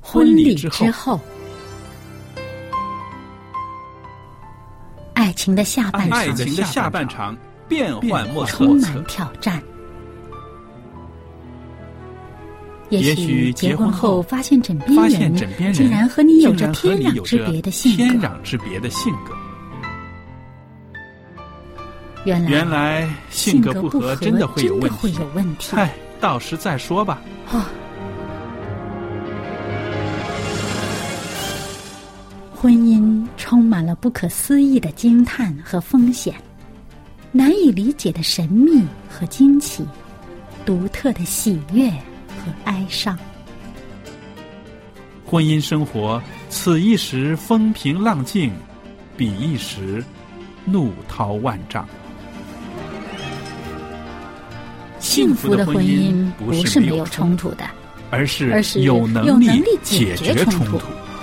婚礼之后，爱情的下半场变幻莫测， 充满挑战。也许结婚后发现枕边人竟然和你有着天壤之别的性格。 原来性格不合真的会有问题。嗨，到时再说吧。 婚姻充满了不可思议的惊叹和风险，难以理解的神秘和惊奇，独特的喜悦和哀伤。 婚姻生活此一时风平浪静，彼一时怒涛万丈。 幸福的婚姻不是没有冲突的， 而是有能力解决冲突。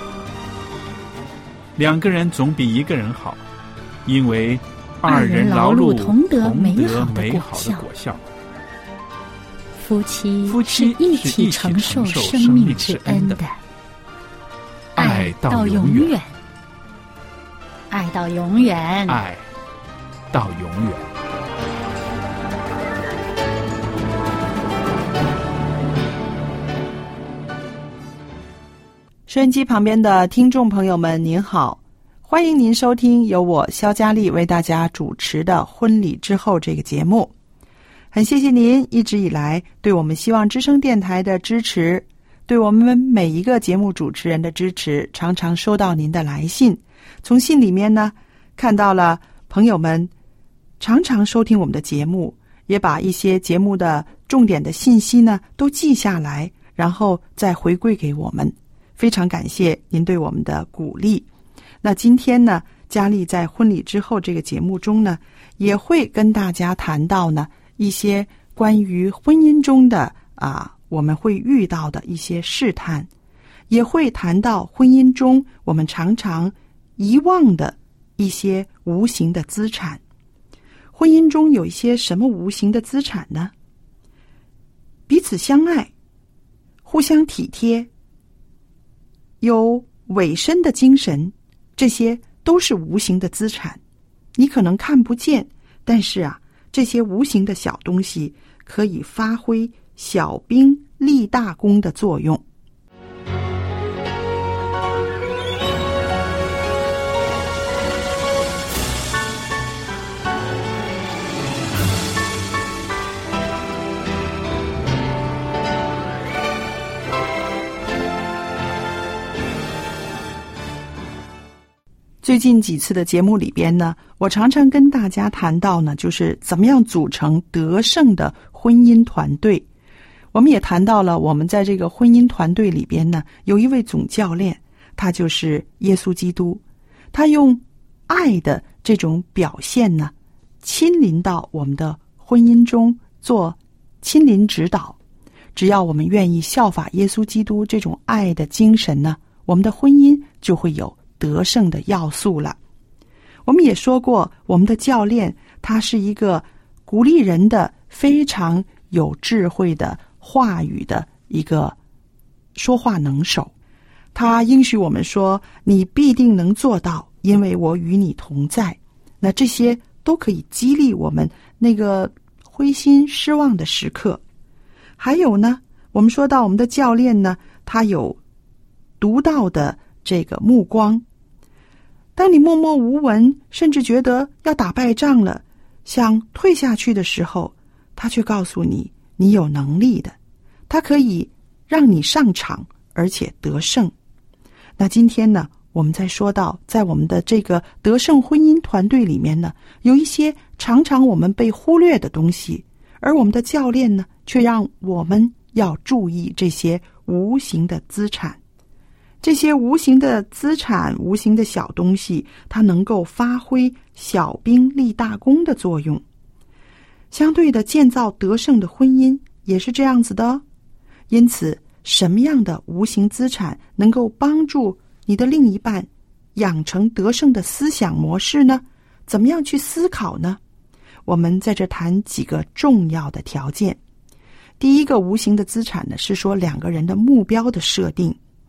两个人总比一个人好，因为二人劳碌同得美好的果效。 夫妻是一起承受生命之恩的， 爱到永远， 爱到永远， 爱到永远。 收音机旁边的听众朋友们您好，欢迎您收听由我肖佳丽为大家主持的婚礼之后这个节目。很谢谢您一直以来对我们希望之声电台的支持，对我们每一个节目主持人的支持，常常收到您的来信。从信里面呢，看到了朋友们常常收听我们的节目，也把一些节目的重点的信息呢都记下来，然后再回馈给我们。非常感谢您对我们的鼓励。那今天呢，佳丽在婚礼之后这个节目中呢，也会跟大家谈到呢一些关于婚姻中的我们会遇到的一些试探，也会谈到婚姻中我们常常遗忘的一些无形的资产。婚姻中有一些什么无形的资产呢？彼此相爱，互相体贴，有委身的精神，这些都是无形的资产。你可能看不见，但是这些无形的小东西可以发挥小兵立大功的作用。最近几次的节目里边呢，我常常跟大家谈到呢，就是怎么样组成得胜的婚姻团队。我们也谈到了我们在这个婚姻团队里边呢，有一位总教练，他就是耶稣基督。他用爱的这种表现呢，亲临到我们的婚姻中做亲临指导。只要我们愿意效法耶稣基督这种爱的精神呢，我们的婚姻就会有得胜的要素了。我们也说过，我们的教练他是一个鼓励人的非常有智慧的话语的一个说话能手。他应许我们说，你必定能做到，因为我与你同在。那这些都可以激励我们那个灰心失望的时刻。还有呢，我们说到我们的教练呢，他有独到的这个目光。当你默默无闻，甚至觉得要打败仗了，想退下去的时候，他却告诉你，你有能力的，他可以让你上场，而且得胜。那今天呢，我们在说到在我们的这个得胜婚姻团队里面呢，有一些常常我们被忽略的东西，而我们的教练呢，却让我们要注意这些无形的资产。这些无形的资产，无形的小东西，它能够发挥小兵立大功的作用。相对的，建造得胜的婚姻也是这样子的。因此，什么样的无形资产能够帮助你的另一半养成得胜的思想模式呢？怎么样去思考呢？我们在这谈几个重要的条件。第一个无形的资产呢，是说两个人的目标的设定。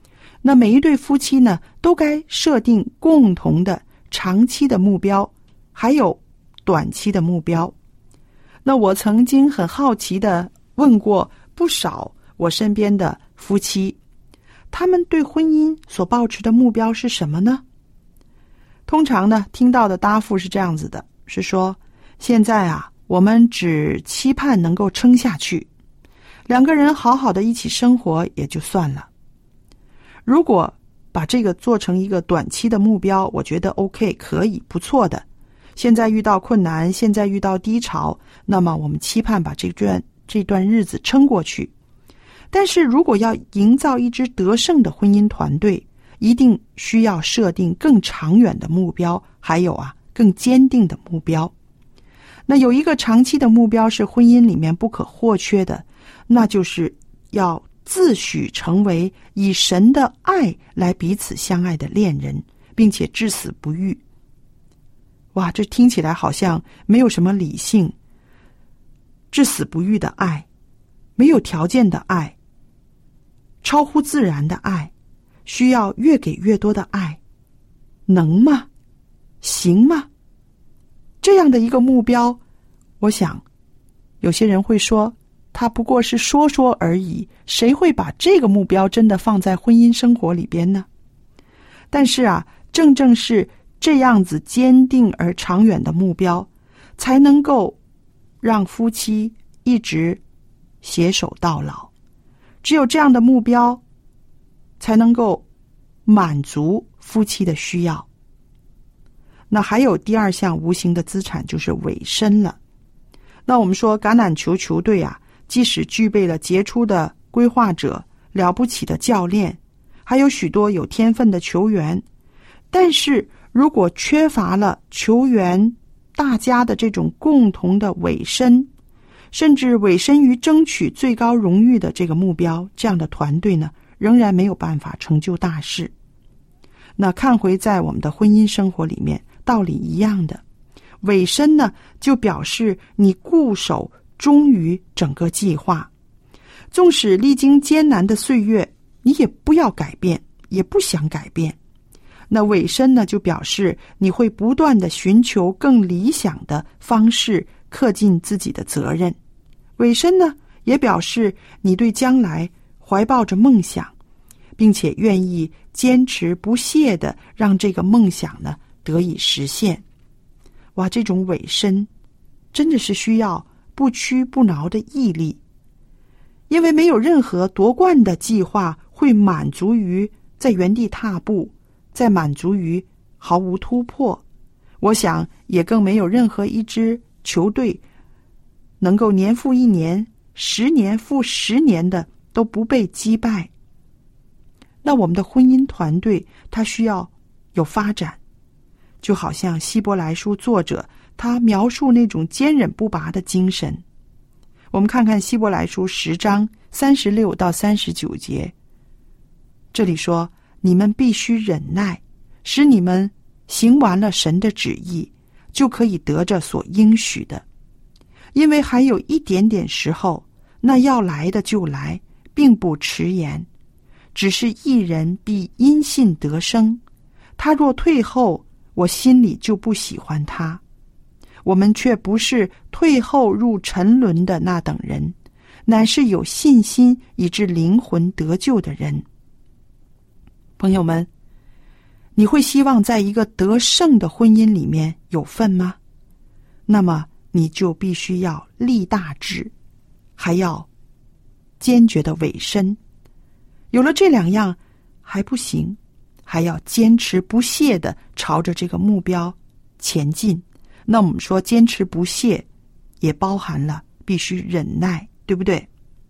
那每一对夫妻呢，都该设定共同的长期的目标，还有短期的目标。那我曾经很好奇的问过不少我身边的夫妻，他们对婚姻所抱持的目标是什么呢？通常呢，听到的答复是这样子的，是说现在啊，我们只期盼能够撑下去，两个人好好的一起生活也就算了。如果把这个做成一个短期的目标，我觉得 OK， 可以，不错的。现在遇到困难，现在遇到低潮，那么我们期盼把这段日子撑过去。但是如果要营造一支得胜的婚姻团队，一定需要设定更长远的目标，还有更坚定的目标。那有一个长期的目标是婚姻里面不可或缺的，那就是要自诩成为以神的爱来彼此相爱的恋人，并且至死不渝。哇，这听起来好像没有什么理性。至死不渝的爱，没有条件的爱，超乎自然的爱，需要越给越多的爱，能吗？行吗？这样的一个目标，我想有些人会说他不过是说说而已，谁会把这个目标真的放在婚姻生活里边呢？但是正正是这样子坚定而长远的目标，才能够让夫妻一直携手到老。只有这样的目标，才能够满足夫妻的需要。那还有第二项无形的资产，就是委身了。那我们说橄榄球球队即使具备了杰出的规划者、了不起的教练，还有许多有天分的球员，但是如果缺乏了球员大家的这种共同的委身，甚至委身于争取最高荣誉的这个目标，这样的团队呢，仍然没有办法成就大事。那看回在我们的婚姻生活里面，道理一样的。委身呢，就表示你固守忠于整个计划，纵使历经艰难的岁月，你也不要改变，也不想改变。那委身呢，就表示你会不断的寻求更理想的方式，恪尽自己的责任。委身呢，也表示你对将来怀抱着梦想，并且愿意坚持不懈的让这个梦想呢得以实现。哇，这种委身真的是需要不屈不挠的毅力，因为没有任何夺冠的计划会满足于在原地踏步，在满足于毫无突破。我想也更没有任何一支球队能够年复一年、10年复10年的都不被击败。那我们的婚姻团队它需要有发展，就好像希伯来书作者他描述那种坚忍不拔的精神。我们看看希伯来书10章36到39节，这里说，你们必须忍耐，使你们行完了神的旨意，就可以得着所应许的。因为还有一点点时候，那要来的就来，并不迟延。只是一人必因信得生，他若退后，我心里就不喜欢他。我们却不是退后入沉沦的那等人，乃是有信心以致灵魂得救的人。朋友们，你会希望在一个得胜的婚姻里面有份吗？那么你就必须要立大志，还要坚决的委身。有了这2样还不行，还要坚持不懈地朝着这个目标前进。那我们说坚持不懈也包含了必须忍耐，对不对？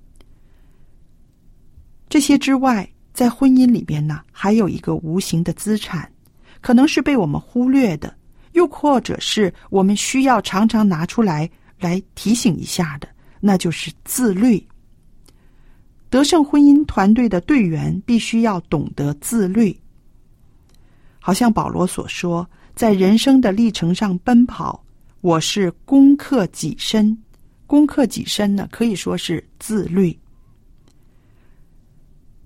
这些之外，在婚姻里边呢，还有一个无形的资产，可能是被我们忽略的，又或者是我们需要常常拿出来提醒一下的，那就是自律。得胜婚姻团队的队员必须要懂得自律。好像保罗所说，在人生的历程上奔跑，我是攻克己身。攻克己身呢，可以说是自律。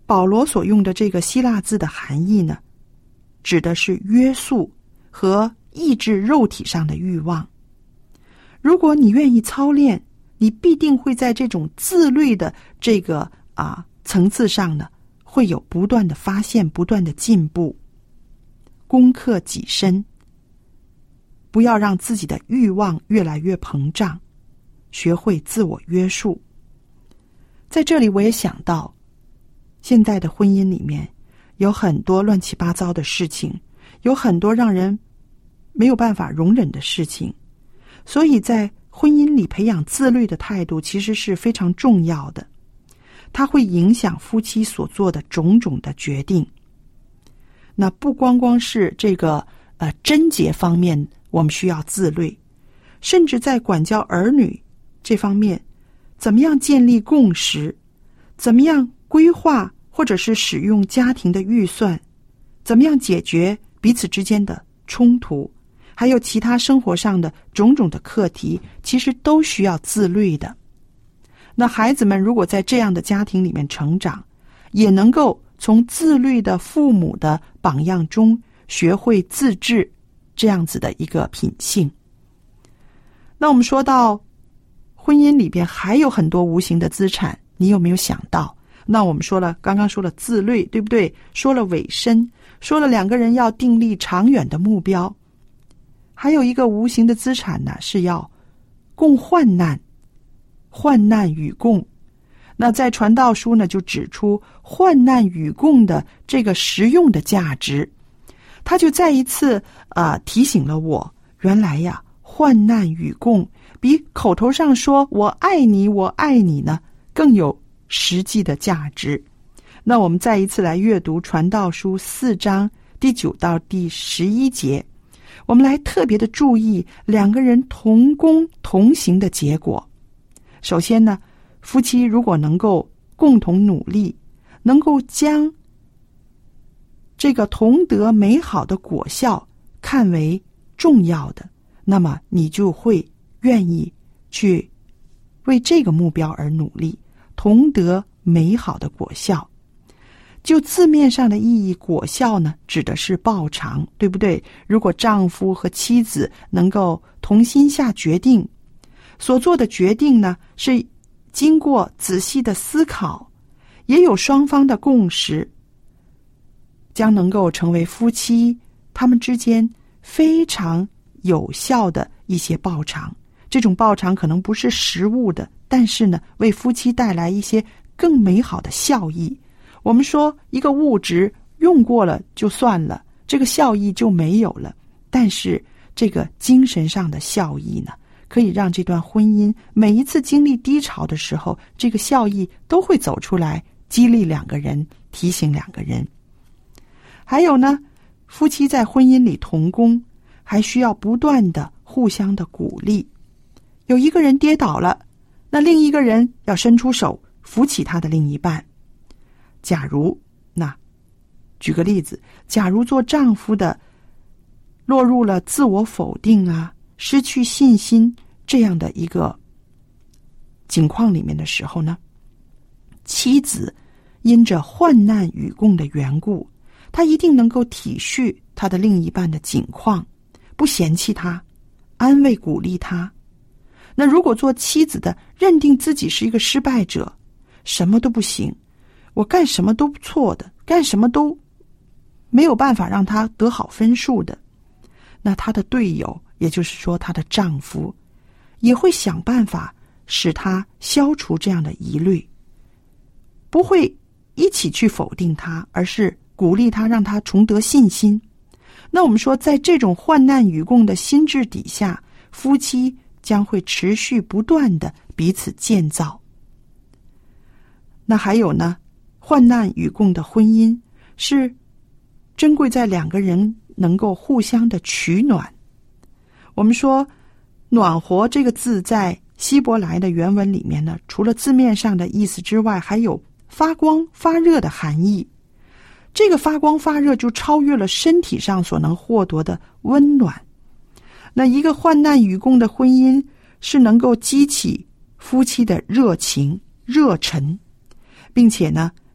保罗所用的这个希腊字的含义呢，指的是约束和抑制肉体上的欲望。如果你愿意操练，你必定会在这种自律的这个层次上呢，会有不断的发现，不断的进步。攻克己身，不要让自己的欲望越来越膨胀，学会自我约束。在这里我也想到，现在的婚姻里面有很多乱七八糟的事情，有很多让人没有办法容忍的事情，所以在婚姻里培养自律的态度其实是非常重要的，它会影响夫妻所做的种种的决定。那不光光是这个贞洁方面我们需要自律，甚至在管教儿女这方面，怎么样建立共识，怎么样规划或者是使用家庭的预算，怎么样解决彼此之间的冲突，还有其他生活上的种种的课题，其实都需要自律的。那孩子们如果在这样的家庭里面成长，也能够从自律的父母的榜样中学会自制这样子的一个品性。那我们说到婚姻里边还有很多无形的资产，你有没有想到？那我们说了，刚刚说了自律，对不对？说了委身，说了两个人要订立长远的目标。还有一个无形的资产呢，是要共患难，患难与共。那在传道书呢，就指出患难与共的这个实用的价值。他就再一次提醒了我，原来呀，患难与共比口头上说我爱你我爱你呢更有实际的价值。那我们再一次来阅读传道书4章第9到第11节，我们来特别的注意两个人同工同行的结果。首先呢，夫妻如果能够共同努力，能够将这个同得美好的果效看为重要的，那么你就会愿意去为这个目标而努力，同得美好的果效。就字面上的意义，果效呢指的是报偿，对不对？如果丈夫和妻子能够同心下决定，所做的决定呢是经过仔细的思考，也有双方的共识，将能够成为夫妻他们之间非常有效的一些报偿。这种报偿可能不是实物的，但是呢，为夫妻带来一些更美好的效益。我们说一个物质用过了就算了，这个效益就没有了，但是这个精神上的效益呢，可以让这段婚姻每一次经历低潮的时候，这个效益都会走出来，激励两个人，提醒两个人。还有呢，夫妻在婚姻里同工，还需要不断的互相的鼓励。有一个人跌倒了，那另一个人要伸出手扶起他的另一半。假如举个例子，假如做丈夫的落入了自我否定失去信心这样的一个境况里面的时候呢，妻子因着患难与共的缘故，她一定能够体恤她的另一半的境况，不嫌弃他，安慰鼓励他。那如果做妻子的认定自己是一个失败者，什么都不行，我干什么都错的，干什么都没有办法让他得好分数的，那她的队友，也就是说她的丈夫，也会想办法使她消除这样的疑虑，不会一起去否定她，而是鼓励她，让她重得信心。那我们说，在这种患难与共的心智底下，夫妻将会持续不断的彼此建造。那还有呢，患难与共的婚姻是珍贵在两个人能够互相的取暖。我们说暖和这个字在希伯来的原文里面呢，除了字面上的意思之外，还有发光发热的含义。这个发光发热就超越了身体上所能获得的温暖。那一个患难与共的婚姻是能够激起夫妻的热情热忱，并且呢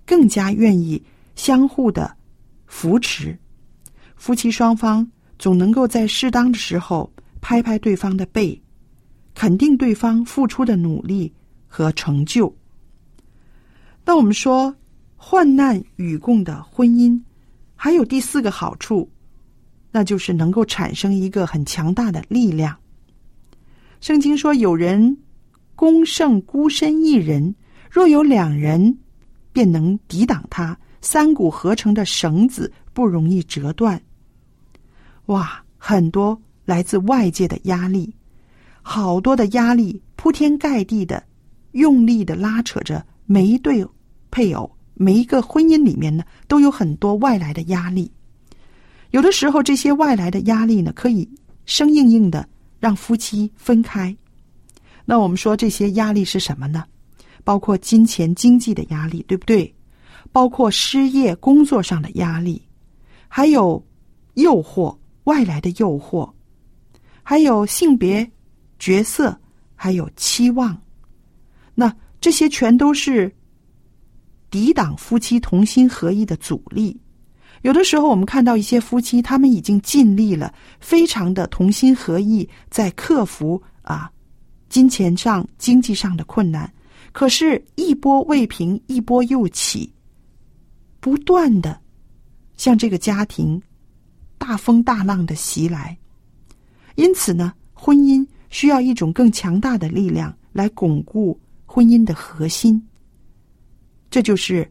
更加愿意相互的扶持，夫妻双方总能够在适当的时候拍拍对方的背，肯定对方付出的努力和成就。那我们说患难与共的婚姻还有第4个好处，那就是能够产生一个很强大的力量。圣经说，有人攻胜孤身一人，若有2人便能抵挡他，3股合成的绳子不容易折断。哇，很多来自外界的压力，好多的压力铺天盖地的用力的拉扯着每一对配偶，每一个婚姻里面呢，都有很多外来的压力。有的时候这些外来的压力呢，可以生硬硬的让夫妻分开。那我们说这些压力是什么呢？包括金钱经济的压力，对不对？包括失业工作上的压力，还有诱惑，外来的诱惑，还有性别角色，还有期望。那这些全都是抵挡夫妻同心合一的阻力。有的时候我们看到一些夫妻，他们已经尽力了，非常的同心合意，在克服金钱上经济上的困难，可是一波未平一波又起，不断的向这个家庭大风大浪的袭来。因此呢，婚姻需要一种更强大的力量来巩固婚姻的核心。这就是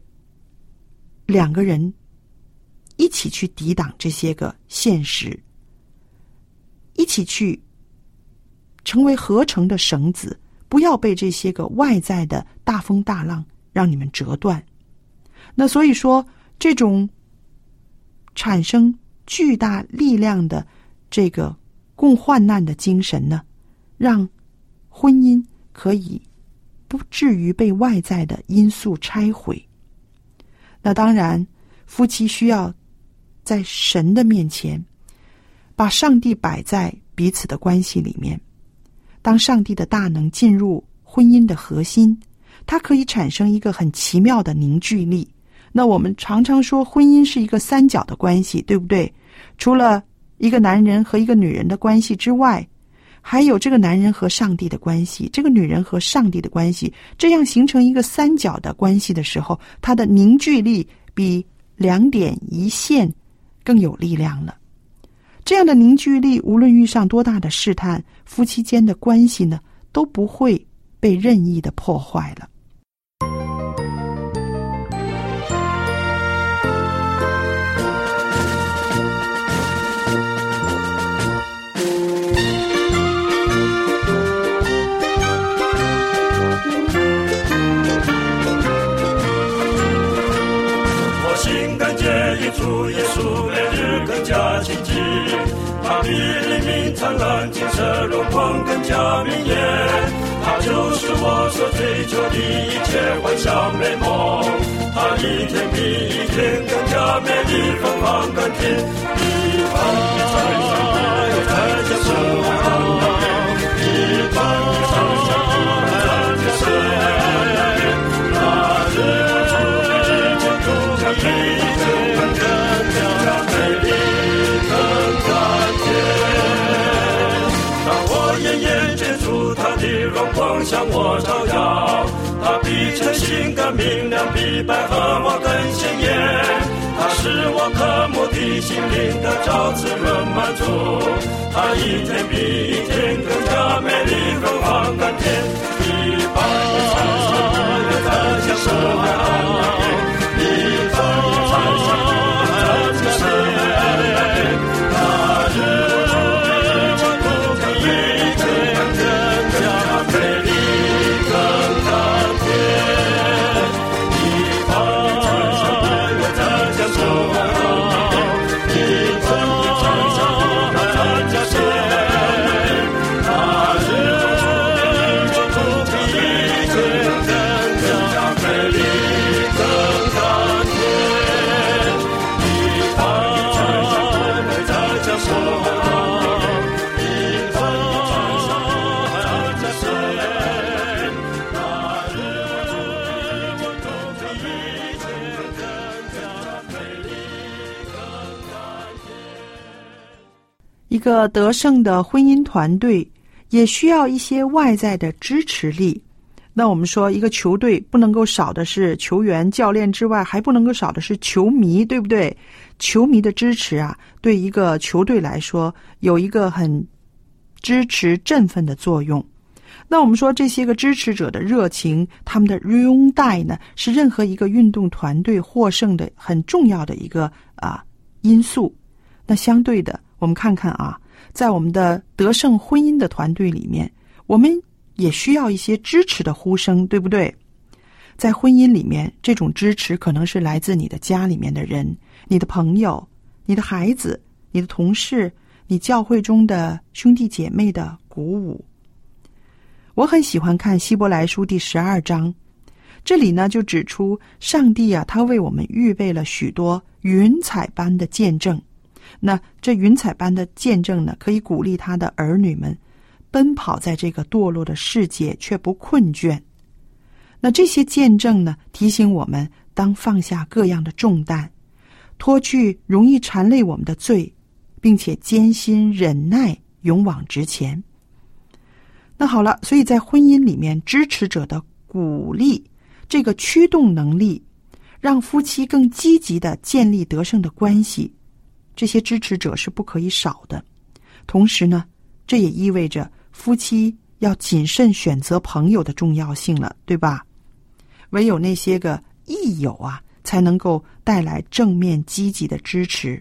2个人一起去抵挡这些个现实，一起去成为合成的绳子，不要被这些个外在的大风大浪让你们折断。那所以说，这种产生巨大力量的这个共患难的精神呢，让婚姻可以不至于被外在的因素拆毁。那当然，夫妻需要在神的面前把上帝摆在彼此的关系里面。当上帝的大能进入婚姻的核心，它可以产生一个很奇妙的凝聚力。那我们常常说婚姻是一个3角的关系，对不对？除了一个男人和一个女人的关系之外，还有这个男人和上帝的关系，这个女人和上帝的关系，这样形成一个3角的关系的时候，它的凝聚力比2点1线更有力量了。这样的凝聚力，无论遇上多大的试探，夫妻间的关系呢，都不会被任意的破坏了。 主耶稣每日更加亲近，他比黎明灿烂，金色荣光更加明艳。他就是我所追求的一切幻想美梦，他一天比一天更加美丽芬芳甘甜。一番一番又在这生活，一番一番又在这生活，那日我主一天更加美丽。荣光向我照耀，它比晨星更明亮，比百合花更鲜艳。它使我渴慕的心灵得着滋润满足，它一天比一天更加美丽芬芳甘甜。一把一餐香又在享受爱，一把一餐香又在享受爱，那日更加美丽。 一个得胜的婚姻团队也需要一些外在的支持力。那我们说一个球队不能够少的是球员、教练之外，还不能够少的是球迷，对不对？球迷的支持啊，对一个球队来说有一个很支持振奋的作用。那我们说这些个支持者的热情，他们的拥戴呢，是任何一个运动团队获胜的很重要的一个因素。那相对的，我们看看啊，在我们的得胜婚姻的团队里面，我们也需要一些支持的呼声，对不对？在婚姻里面，这种支持可能是来自你的家里面的人，你的朋友，你的孩子，你的同事，你教会中的兄弟姐妹的鼓舞。我很喜欢看希伯来书第12章，这里呢就指出上帝啊，他为我们预备了许多云彩般的见证。那这云彩般的见证呢，可以鼓励他的儿女们奔跑在这个堕落的世界却不困倦。那这些见证呢，提醒我们当放下各样的重担，脱去容易缠累我们的罪，并且艰辛忍耐，勇往直前。那好了，所以在婚姻里面，支持者的鼓励，这个驱动能力，让夫妻更积极地建立得胜的关系，这些支持者是不可以少的。同时呢，这也意味着夫妻要谨慎选择朋友的重要性了，对吧？唯有那些个益友啊，才能够带来正面积极的支持。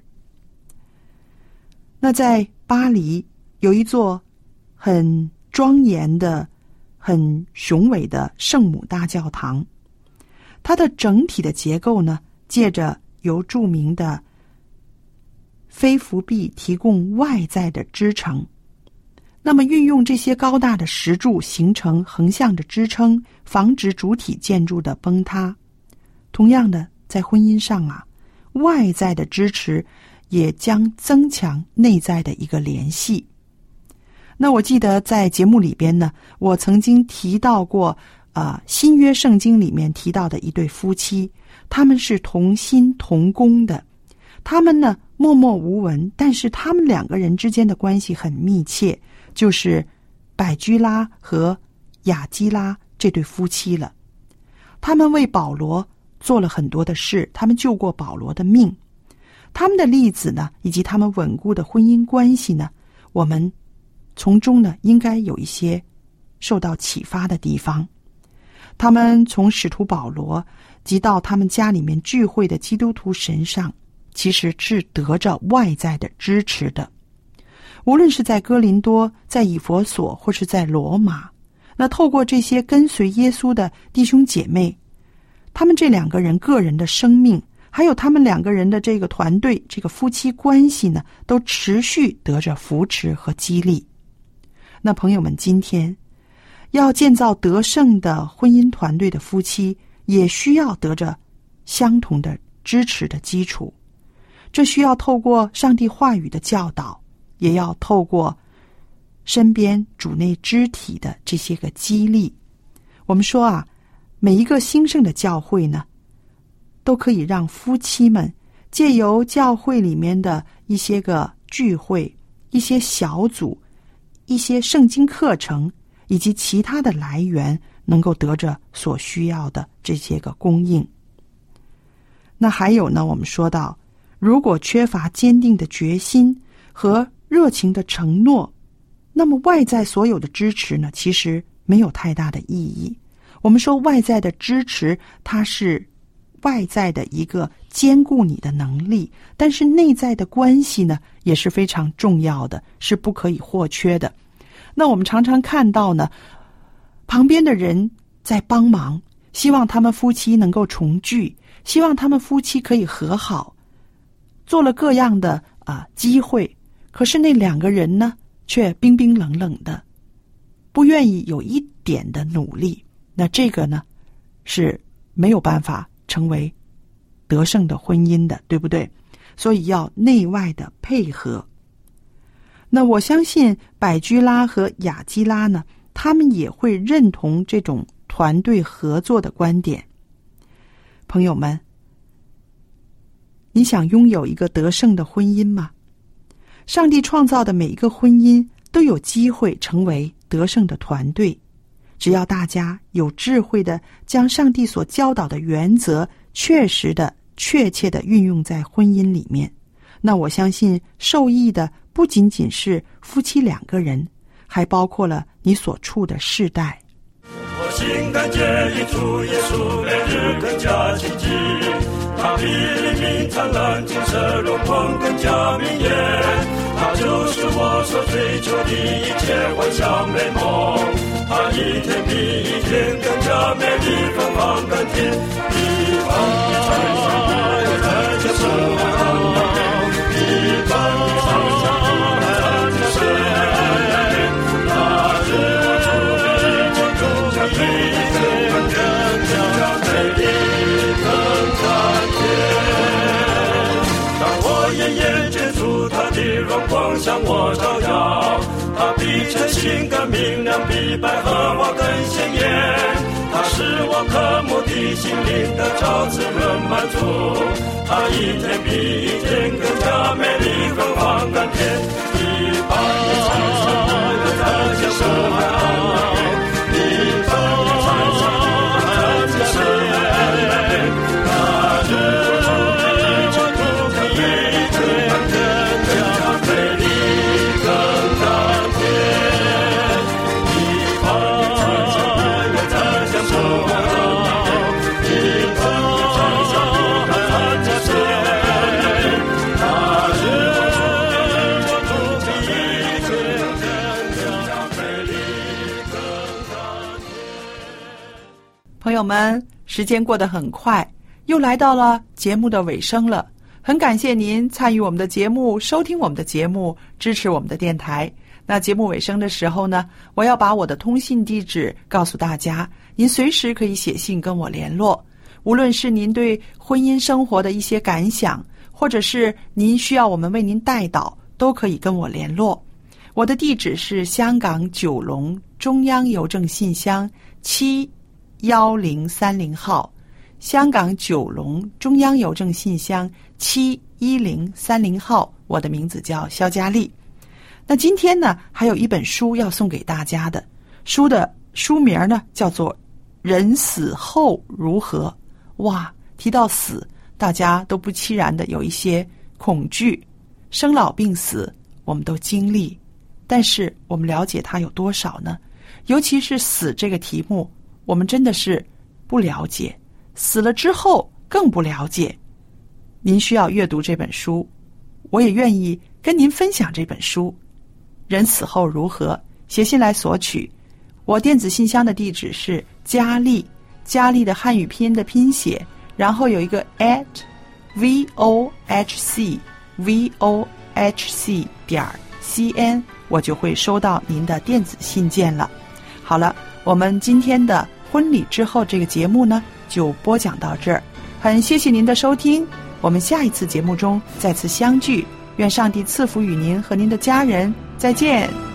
那在巴黎有一座很庄严的、很雄伟的圣母大教堂，它的整体的结构呢，借着由著名的飞浮壁提供外在的支撑。那么运用这些高大的石柱形成横向的支撑，防止主体建筑的崩塌。同样的，在婚姻上啊，外在的支持也将增强内在的一个联系。那我记得在节目里边呢，我曾经提到过新约圣经里面提到的一对夫妻，他们是同心同工的。他们呢默默无闻，但是他们两个人之间的关系很密切，就是百居拉和雅基拉这对夫妻了。他们为保罗做了很多的事，他们救过保罗的命。他们的例子呢，以及他们稳固的婚姻关系呢，我们从中呢应该有一些受到启发的地方。他们从使徒保罗及到他们家里面聚会的基督徒身上，其实是得着外在的支持的。无论是在哥林多、在以弗所或是在罗马，那透过这些跟随耶稣的弟兄姐妹，他们这两个人个人的生命，还有他们两个人的这个团队，这个夫妻关系呢，都持续得着扶持和激励。那朋友们，今天要建造得胜的婚姻团队的夫妻，也需要得着相同的支持的基础。这需要透过上帝话语的教导，也要透过身边主内肢体的这些个激励。我们说啊，每一个兴盛的教会呢，都可以让夫妻们借由教会里面的一些个聚会、一些小组、一些圣经课程以及其他的来源，能够得着所需要的这些个供应。那还有呢，我们说到，如果缺乏坚定的决心和热情的承诺，那么外在所有的支持呢，其实没有太大的意义。我们说外在的支持，它是外在的一个兼顾你的能力，但是内在的关系呢，也是非常重要的，是不可以或缺的。那我们常常看到呢，旁边的人在帮忙，希望他们夫妻能够重聚，希望他们夫妻可以和好，做了各样的机会，可是那两个人呢，却冰冰冷冷的，不愿意有一点的努力。那这个呢，是没有办法成为得胜的婚姻的，对不对？所以要内外的配合。那我相信百居拉和雅基拉呢，他们也会认同这种团队合作的观点。朋友们，你想拥有一个得胜的婚姻吗？ 上帝创造的每一个婚姻都有机会成为得胜的团队，只要大家有智慧的将上帝所教导的原则确切的运用在婚姻里面，那我相信受益的不仅仅是夫妻2个人，还包括了你所处的世代。 我心感觉与主耶稣每日更加亲近，他比黎明灿烂，金色荣光更加明艳，他就是我所追求的一切幻想美梦，他一天比一天更加美丽芬芳甘甜，一般的彩霞在接受我一般的彩霞在接受那日我主的一切更加美丽更加美丽更甘甜，当我眼见出他的荣光向我照耀，他比晨星更明亮，比百合花更鲜艳，他使我渴慕的心灵得着滋润满足，他一天比一天更加美丽芬芳甘甜，一般的彩霞在接受一般的彩霞在接受那日我主的一切更加美丽更甘甜，一般的彩霞在接受一般的彩霞在接受那日我主的一切更加美丽更甘甜。 朋友们，时间过得很快，又来到了节目的尾声了。很感谢您参与我们的节目，收听我们的节目，支持我们的电台。那节目尾声的时候呢，我要把我的通信地址告诉大家，您随时可以写信跟我联络。无论是您对婚姻生活的一些感想，或者是您需要我们为您代祷，都可以跟我联络。我的地址是香港九龙中央邮政信箱71030号，香港九龙中央邮政信箱71030号，我的名字叫肖佳丽。那今天呢，还有一本书要送给大家的，书的书名呢叫做《人死后如何》。哇，提到死，大家都不期然的有一些恐惧，生老病死我们都经历，但是我们了解它有多少呢？尤其是死这个题目，我们真的是不了解，死了之后更不了解。您需要阅读这本书，我也愿意跟您分享这本书。人死后如何？写信来索取。我电子信箱的地址是佳丽，佳丽的汉语拼音的拼写，然后有一个 @vohc.cn， 我就会收到您的电子信件了。好了，我们今天的婚礼之后这个节目呢，就播讲到这儿。很谢谢您的收听，我们下一次节目中再次相聚。愿上帝赐福与您和您的家人，再见。